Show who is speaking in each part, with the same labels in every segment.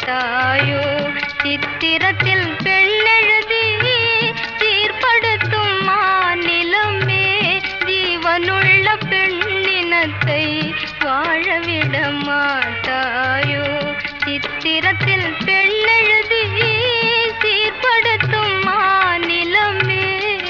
Speaker 1: மாட்டாயோ? சித்திரத்தில் பெண்ணெழுதி சீர்படுத்தும் மாநிலமே, ஜீவனுள்ள பெண்ணினத்தை வாழவிட மாட்டாயோ? சித்திரத்தில் பெண்ணெழுதி சீர்படுத்தும் மாநிலமே.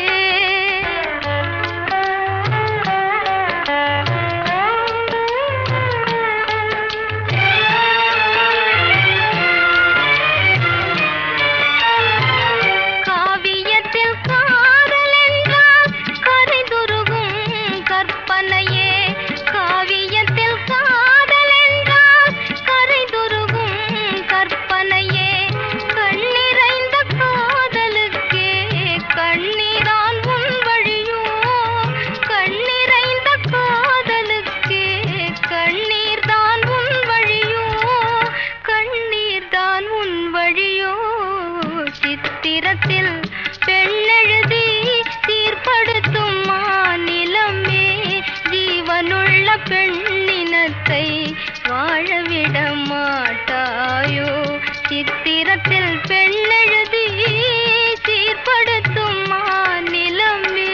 Speaker 1: சித்திரத்தில் பெண்ணெழுதி சீர்படுத்தும் மாநிலமே, ஜீவனுள்ள பெண்ணினத்தை வாழவிட மாட்டாயோ? சித்திரத்தில் பெண்ணெழுதி சீர்படுத்தும் மாநிலமே.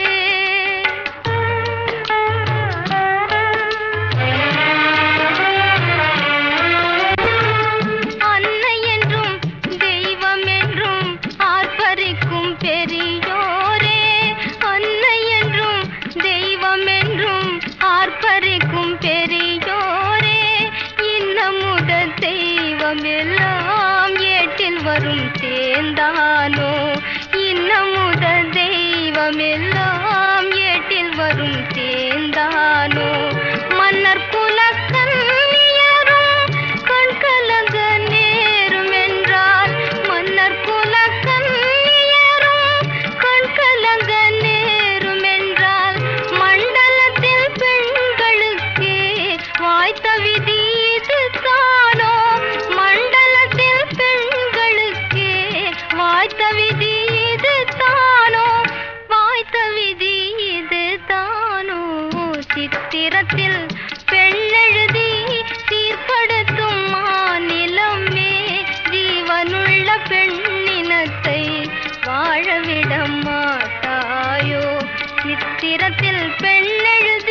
Speaker 1: பெரியோரே, இன்னமுத தெய்வமெல்லாம் ஏட்டில் வரும் தேர்ந்தானோ? இன்னமுத தெய்வமெல்லாம் ஏட்டில் வரும் தேர்ந்தானோ? மன்னர் குலக்கன்னியரும் கண்கலங்க நேரும் என்றால், மன்னர் குலக்கன்னியரும் கண்கலங்க நேரும் என்றால், மண்டலத்தில் பெண்களுக்கு வாய்த்த விதி இதுதானோ? மண்டலத்தில் பெண்களுக்கு வாய்த்த விதி இதுதானோ? வாய்த்த விதி இதுதானோ? சித்திரத்தில் பெண்ணெழுதி சீர்படுத்தும் மாநிலமே, ஜீவனுள்ள பெண்ணினத்தை வாழவிட மாட்டாயோ? சித்திரத்தில் பெண்ணெழுதி